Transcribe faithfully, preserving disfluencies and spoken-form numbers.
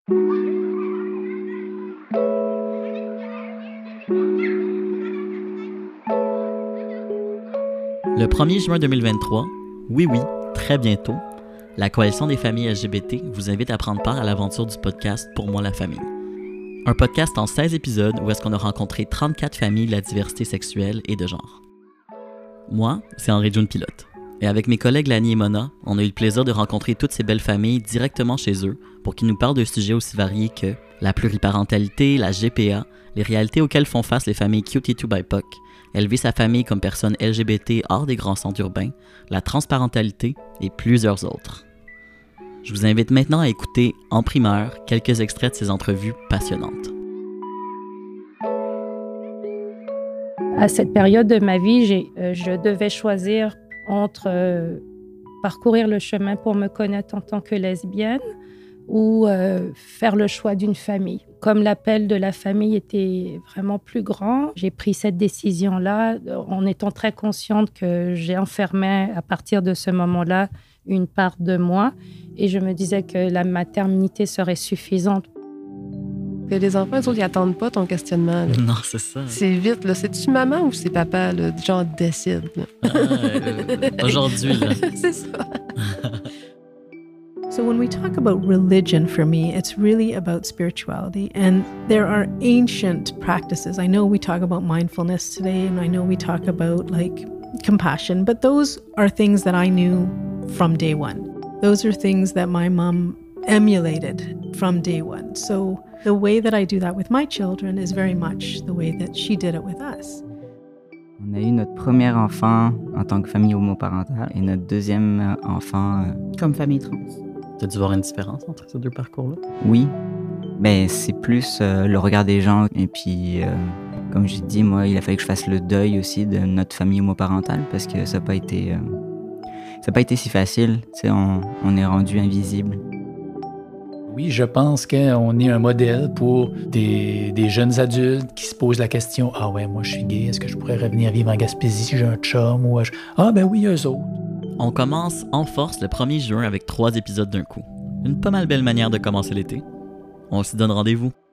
Le premier juin deux mille vingt-trois, oui oui, très bientôt, la Coalition des familles L G B T vous invite à prendre part à l'aventure du podcast Pour moi la famille. Un podcast en seize épisodes où est-ce qu'on a rencontré trente-quatre familles de la diversité sexuelle et de genre. Moi, c'est Henri-June Pilote. Et avec mes collègues Lani et Mona, on a eu le plaisir de rencontrer toutes ces belles familles directement chez eux pour qu'ils nous parlent de sujets aussi variés que la pluriparentalité, la G P A, les réalités auxquelles font face les familles Q T deux B I P O C, élever sa famille comme personne L G B T hors des grands centres urbains, la transparentalité et plusieurs autres. Je vous invite maintenant à écouter en primeur quelques extraits de ces entrevues passionnantes. À cette période de ma vie, j'ai, euh, je devais choisir entre euh, parcourir le chemin pour me connaître en tant que lesbienne ou euh, faire le choix d'une famille. Comme l'appel de la famille était vraiment plus grand, j'ai pris cette décision-là en étant très consciente que j'ai enfermé à partir de ce moment-là une part de moi et je me disais que la maternité serait suffisante. Et les enfants, eux autres, ils n'attendent pas ton questionnement. Là. Non, c'est ça. C'est vite, là. C'est-tu maman ou c'est papa, là? Genre, décide. Là. Ah, euh, aujourd'hui, là. C'est ça. So when we talk about religion, for me, it's really about spirituality. And there are ancient practices. I know we talk about mindfulness today, and I know we talk about, like, compassion, but those are things that I knew from day one. Those are things that my mom emulated from day one. So the way that I do that with my children is very much the way that she did it with us. On a eu notre premier enfant en tant que famille homoparentale et notre deuxième enfant euh... comme famille trans. T'as dû voir une différence entre ces deux parcours-là? Oui, mais c'est plus euh, le regard des gens. Et puis, euh, comme j'ai dit, moi, il a fallu que je fasse le deuil aussi de notre famille homoparentale parce que ça n'a pas été, euh, ça n'a pas été si facile. Tu sais, on, on est rendu invisible. Oui, je pense qu'on est un modèle pour des, des jeunes adultes qui se posent la question « Ah ouais, moi je suis gay, est-ce que je pourrais revenir vivre en Gaspésie si j'ai un chum? » ou « Ah ben oui, eux autres. » On commence en force le premier juin avec trois épisodes d'un coup. Une pas mal belle manière de commencer l'été. On se donne rendez-vous.